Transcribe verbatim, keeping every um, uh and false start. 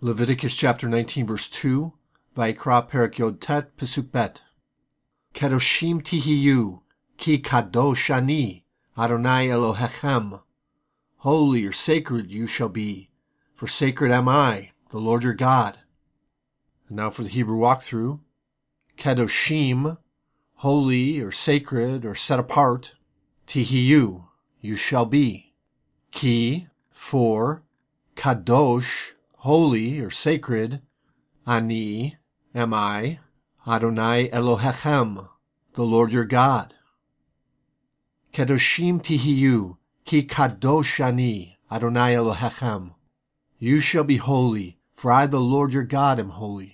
Leviticus chapter nineteen, verse two, Vayikra Perek Yod Tet, Pasuk Bet. Kedoshim tihiyu, ki kadosh ani, Adonai Elohechem. Holy or sacred you shall be, for sacred am I, the Lord your God. And now for the Hebrew walkthrough. Kedoshim, holy or sacred or set apart. Tihiyu, you shall be. Ki, for. Kadosh, holy or sacred. Ani, am I. Adonai Elohechem, the Lord your God. Kedoshim tihiyu, ki kadosh ani, Adonai Elohechem. You shall be holy, for I, the Lord your God, am holy.